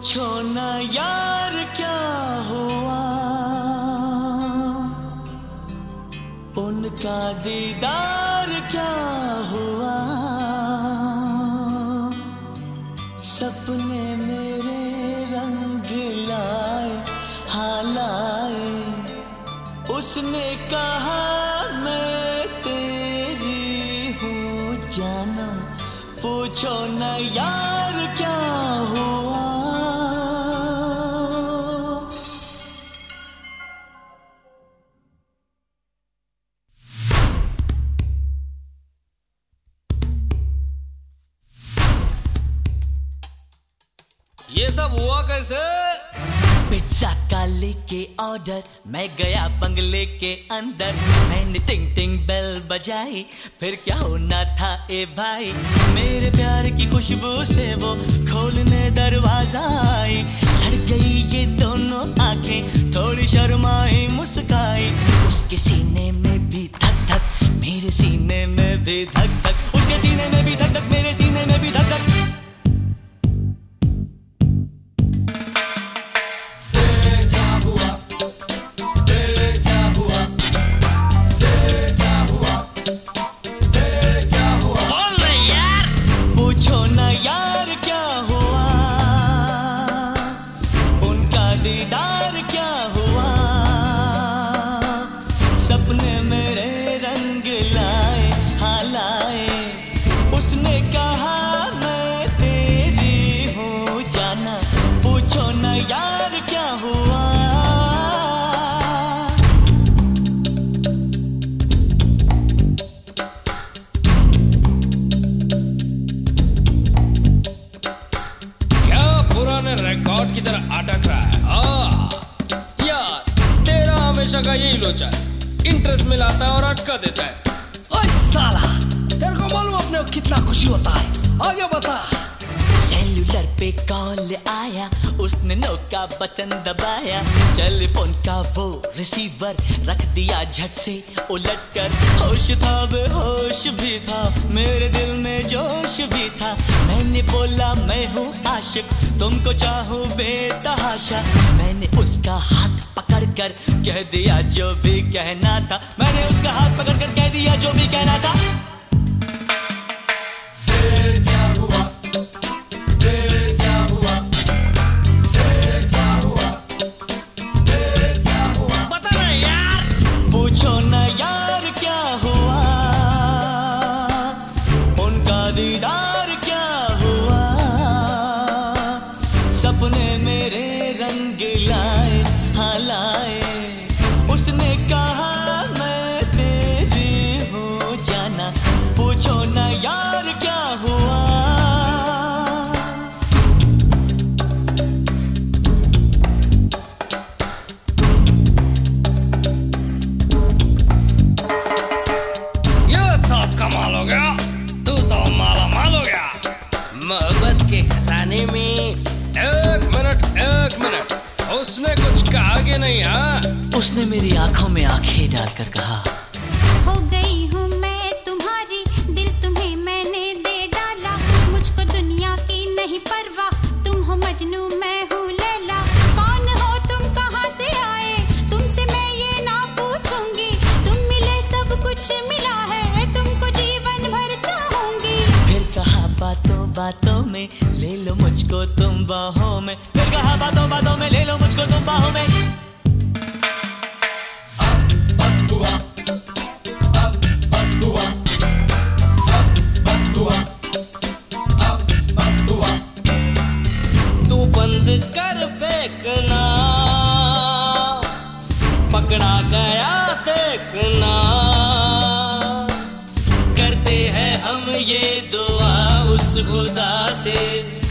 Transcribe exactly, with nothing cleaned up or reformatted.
पूछो ना यार क्या हुआ, उनका दीदार क्या हुआ। सपने मेरे रंग लाए हाँ लाए, उसने कहा मैं तेरी हूँ जाना। पूछो ना यार क्या हुआ। ये सब हुआ कैसे? पिज्जा का लेके ऑर्डर, मैं गया बंगले के अंदर। मैंने टिंग टिंग बेल बजाई, फिर क्या होना था ए भाई। मेरे प्यार की खुशबू से वो खोलने दरवाजा आई। लड़ गई ये दोनों आंखें, थोड़ी शर्माई मुस्काई। उसके सीने में भी धक धक, मेरे सीने में भी धक धक। उसके सीने में भी धक धक, मेरे सीने में भी धक धक। दीदार क्या हुआ, सपने मेरे रंग लाए हाँ लाए। उसने कहा मैं तेरी हूँ जाना। पूछो ना यार क्या हुआ। क्या पुराने रिकॉर्ड की तरह अटक रहा है? यार तेरा हमेशा का यही लोचा है, इंटरेस्ट मिलाता है और अटका देता है। ओए साला, तेरे को मालूम अपने को कितना खुशी होता है? आगे बता। सेल्यूलर पे कॉल आया, उसने नो का बटन दबाया। टेलीफोन का वो रिसीवर रख दिया झट से उलट कर। होश था बेहोश भी था, मेरे दिल में जोश भी था। मैंने बोला मैं हूँ आशिक, तुमको चाहूँ बेतहाशा। मैंने उसका हाथ पकड़ कर कह दिया जो भी कहना था। मैंने उसका हाथ पकड़ कर कह दिया जो भी कहना था। पूछो ना यार क्या हुआ, उनका दीदार क्या हुआ। सपने मेरे रंग लाए हाँ लाए। उसने कहा मैं तेरी हूँ जाना। पूछो ना यार क्या हुआ। कमाल हो गया, तू तो माला माल हो गया। मोहब्बत के खजाने में एक मिनट एक मिनट, उसने कुछ कहा कि नहीं? हाँ, उसने मेरी आंखों में आंखें डालकर कहा, हो गई हूँ मैं तुम्हारी, दिल तुम्हें मैंने दे डाला। मुझको दुनिया की नहीं परवाह, तुम हो मजनू मैं हूँ लैला। कौन हो तुम कहाँ से आए, तुमसे मैं ये ना पूछूंगी। तुम मिले सब कुछ मिला है, तुमको जीवन भर चाहूंगी। फिर कहा बातों बातों में ले लो मुझको तुम बाहों में। फिर कहा बातों बातों में ले लो मुझको तुम बाहों में। अब बस हुआ, अब बस हुआ, अब बस हुआ, अब बस हुआ। तू बंद कर फेंकना, पकड़ा गया देखना। करते हैं हम ये दुआ उस खुदा से,